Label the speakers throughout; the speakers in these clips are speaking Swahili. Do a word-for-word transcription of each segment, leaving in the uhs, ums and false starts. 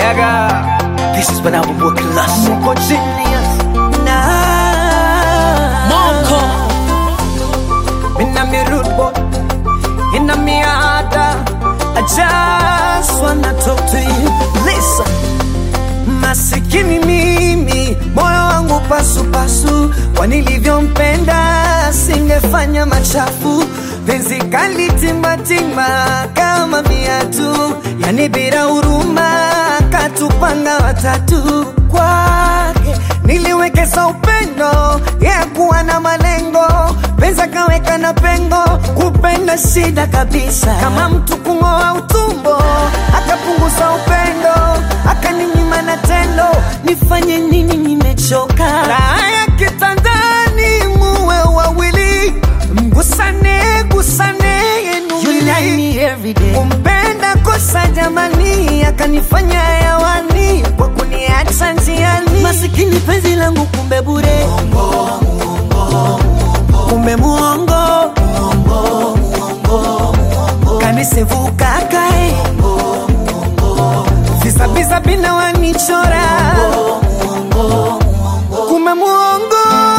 Speaker 1: Yaga, this is when I will work class.
Speaker 2: Moko genius. Nah.
Speaker 1: Moko.
Speaker 2: Inna me rude boy. Inna me harder. I just wanna talk to you. Listen. Masikini mimi, moyo wangu pasu pasu. Kwa nilivyompenda singefanya machafu. Penzi kali timba timba kama viatu, yani bila huruma katupanga watatu. Kwake niliwekeza upendo, yeah, kuwa na malengo. Penza kaweka na pengo, kupenda shida kabisa. Kama mtu kungoa utumbo, akapunguza upendo, akaninyima na tendo. Nifanye nini nimechoka? Raha ya kitandani muwe wawili, mgusane gusane yenu. You like me every day. Kumpenda kosa jamani, akanifanya hewani kwa kuniacha njiani. Masikini penzi langu kumbe bure, kumbe muongo, kanisevuka kae visa visa bina wanichora, kumbe muongo.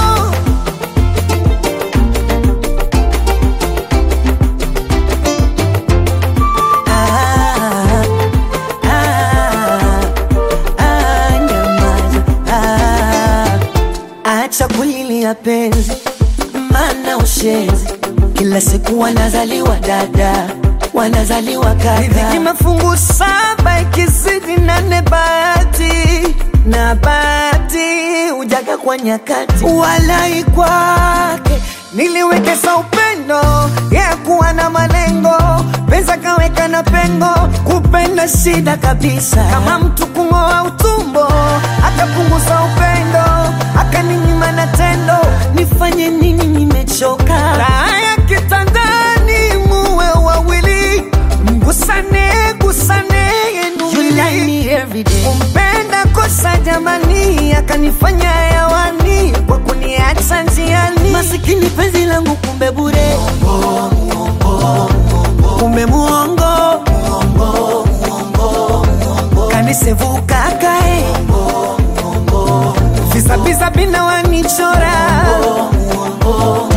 Speaker 2: Acha kulilia penzi, mana ushenzi. Kila siku wanazaliwa dada, wanazaliwa kaka. Riziki mafungu saba, ikizidi nane bahati. Na bahati ujaga kwa nyakati. Walai kwake niliwekeza upendo, yeah, kuwa na malengo. Penza kaweka na pengo, kupenda shida kabisa. Kama mtu kungoa utumbo, akapunguza upendo, akaninyima na tendo. Nifanye nini nimechoka? Raha ya kitandani muwe wawili, mgusane gusane yenu. You like me every day. Kumpenda kosa jamani, akanifanya hewani kwa kuniacha njiani. Masikini penzi langu kumbe bure, kumbe muongo, kanisevuka kae visa visa bina wanichora.